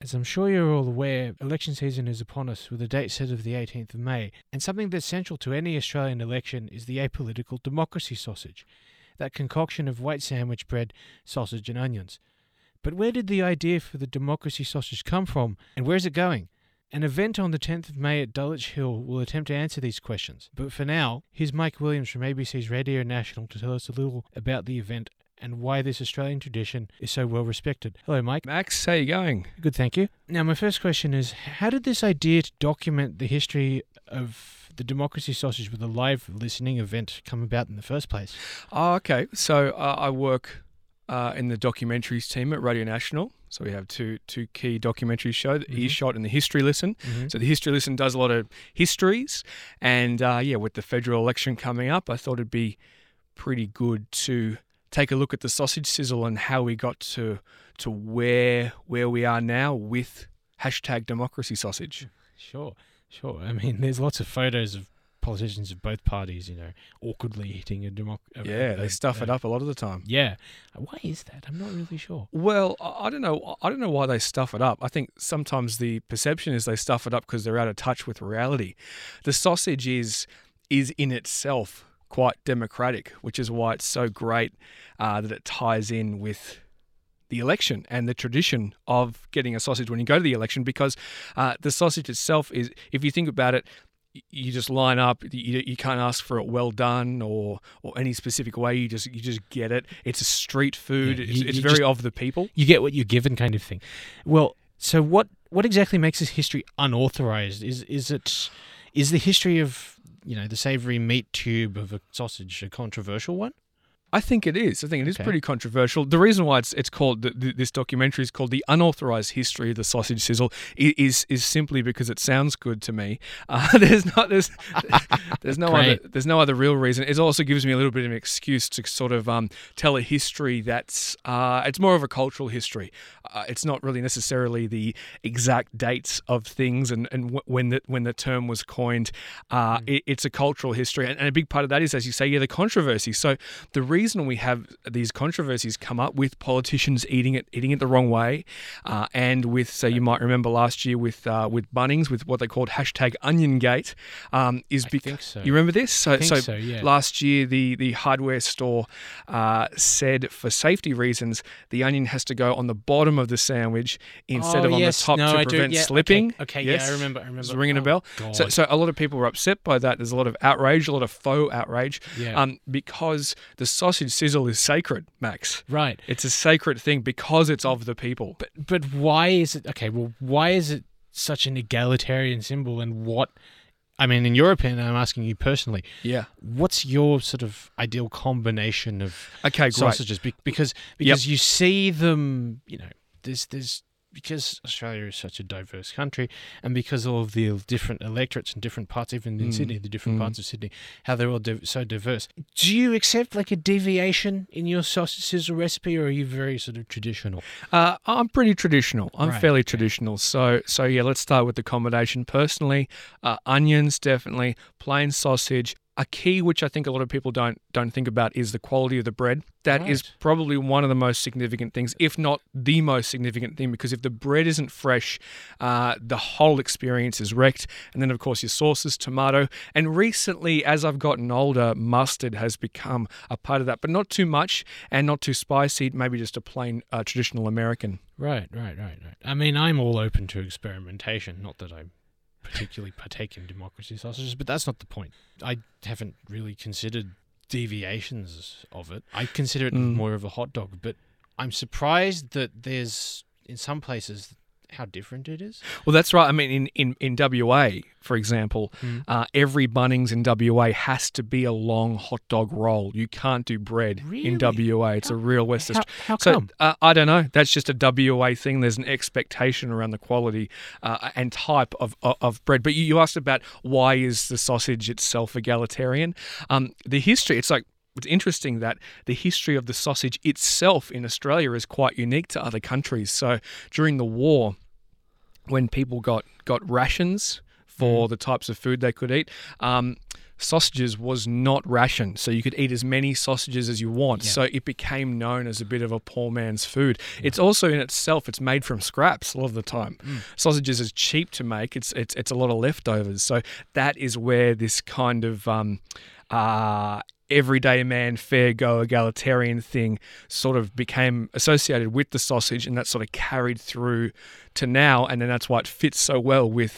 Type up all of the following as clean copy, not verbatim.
As I'm sure you're all aware, election season is upon us with a date set of the 18th of May, and something that's central to any Australian election is the apolitical democracy sausage, that concoction of white sandwich bread, sausage and onions. But where did the idea for the democracy sausage come from, and where's it going? An event on the 10th of May at Dulwich Hill will attempt to answer these questions. But for now, here's Mike Williams from ABC's Radio National to tell us a little about the event and why this Australian tradition is so well respected. Hello, Mike. Max, how you going? Good, thank you. Now, my first question is, how did this idea to document the history of the democracy sausage with a live listening event come about in the first place? Oh, okay. So I work in the documentaries team at Radio National. So we have two key documentary shows, the Earshot and the History Listen. So the History Listen does a lot of histories. And with the federal election coming up, I thought it'd be pretty good to take a look at the sausage sizzle and how we got to where we are now with hashtag democracy sausage. Sure. I mean, there's lots of photos of politicians of both parties, awkwardly hitting a democracy. Yeah, they stuff it up a lot of the time. Yeah. Why is that? I'm not really sure. Well, I don't know. I don't know why they stuff it up. I think sometimes the perception is they stuff it up because they're out of touch with reality. The sausage is in itself quite democratic, which is why it's so great that it ties in with the election and the tradition of getting a sausage when you go to the election, because the sausage itself is, if you think about it, you just line up. You can't ask for it well done or any specific way. You just get it. It's a street food. Yeah, it's very of the people. You get what you're given, kind of thing. Well, so what exactly makes this history unauthorized? Is the history of the savoury meat tube of a sausage a controversial one? I think it is. Pretty controversial. The reason why it's called this documentary is called The Unauthorized History of the Sausage Sizzle is simply because it sounds good to me. There's no other real reason. It also gives me a little bit of an excuse to sort of tell a history that's it's more of a cultural history. It's not really necessarily the exact dates of things and when the term was coined. It's a cultural history, and a big part of that is, as you say, the controversy. So the reason we have these controversies come up with politicians eating it the wrong way, and with, so you might remember last year with Bunnings with what they called hashtag Oniongate, is because, think so. You remember this? So yeah. Last year the hardware store said for safety reasons the onion has to go on the bottom of the sandwich instead of on the top to prevent slipping. Okay, yes. Yeah, I remember. It's ringing a bell. God. So a lot of people were upset by that. There's a lot of outrage, a lot of faux outrage, Yeah. Because the sausage sizzle is sacred, Max. Right. It's a sacred thing because it's of the people. But why is it why is it such an egalitarian symbol, and what, I mean, in your opinion, I'm asking you personally. Yeah. What's your sort of ideal combination of sausages? Great. Because you see them, there's because Australia is such a diverse country, and because all of the different electorates in different parts, even in Sydney, the different parts of Sydney, how they're all so diverse. Do you accept like a deviation in your sausage sizzle recipe, or are you very sort of traditional? I'm pretty traditional. I'm Right, fairly okay. traditional. So yeah, let's start with the combination. Personally, onions, definitely, plain sausage. A key which I think a lot of people don't think about is the quality of the bread. That is Right. probably one of the most significant things, if not the most significant thing, because if the bread isn't fresh, the whole experience is wrecked. And then, of course, your sauces, tomato. And recently, as I've gotten older, mustard has become a part of that, but not too much and not too spicy, maybe just a plain traditional American. Right. I mean, I'm all open to experimentation. Not that I particularly partake in democracy sausages, but that's not the point. I haven't really considered deviations of it. I consider it more of a hot dog, but I'm surprised that there's, in some places, how different it is. Well, that's right. I mean, in WA, for example, every Bunnings in WA has to be a long hot dog roll. You can't do bread in WA. It's a real West Australia. How come? I don't know. That's just a WA thing. There's an expectation around the quality and type of bread. But you asked about why is the sausage itself egalitarian? The history, it's interesting that the history of the sausage itself in Australia is quite unique to other countries. So during the war, when people got rations for the types of food they could eat, sausages was not rationed, so you could eat as many sausages as you want. Yeah. So it became known as a bit of a poor man's food. It's also in itself, it's made from scraps a lot of the time. Sausages is cheap to make. It's a lot of leftovers. So that is where this kind of everyday man, fair go, egalitarian thing sort of became associated with the sausage, and that sort of carried through to now. And then that's why it fits so well with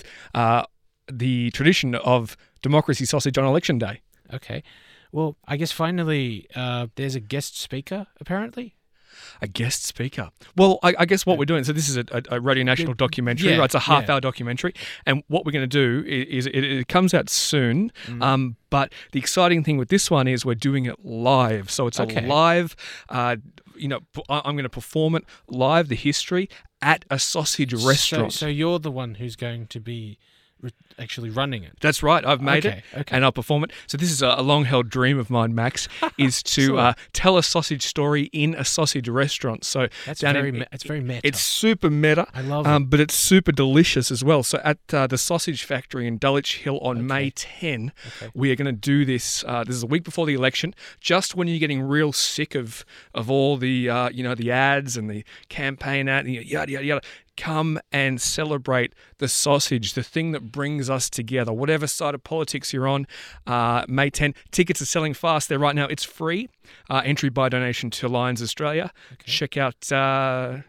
the tradition of democracy sausage on election day. Okay. Well, I guess finally, there's a guest speaker, apparently. A guest speaker. Well, I guess what we're doing, so this is a Radio National documentary, right? It's a half-hour documentary. And what we're going to do is it comes out soon, but the exciting thing with this one is we're doing it live. So it's a live, I'm going to perform it live, the history, at a sausage restaurant. So you're the one who's going to be actually running it. That's right. I've made it, and I'll perform it. So this is a long-held dream of mine, Max, is to tell a sausage story in a sausage restaurant. So it's very meta. It's super meta. I love it. But it's super delicious as well. So at the Sausage Factory in Dulwich Hill on May 10, we are going to do this. This is a week before the election, just when you're getting real sick of all the the ads and the campaign ad, yada yada yada. Come and celebrate the sausage, the thing that brings us together, whatever side of politics you're on. May 10. Tickets are selling fast there right now. It's free. Entry by donation to Lions Australia. Check out, tell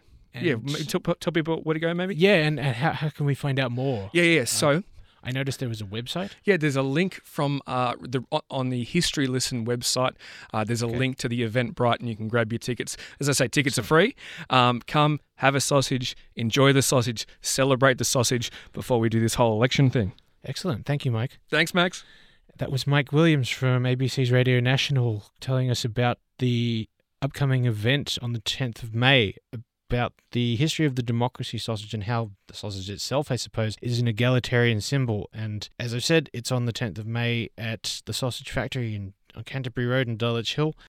people where to go maybe. Yeah, and how can we find out more? Yeah. So I noticed there was a website. Yeah, there's a link from on the History Listen website. There's a link to the Eventbrite, and you can grab your tickets. As I say, tickets are free. Come, have a sausage, enjoy the sausage, celebrate the sausage before we do this whole election thing. Excellent. Thank you, Mike. Thanks, Max. That was Mike Williams from ABC's Radio National telling us about the upcoming event on the 10th of May, about the history of the democracy sausage and how the sausage itself, I suppose, is an egalitarian symbol. And as I said, it's on the 10th of May at the Sausage Factory on Canterbury Road in Dulwich Hill.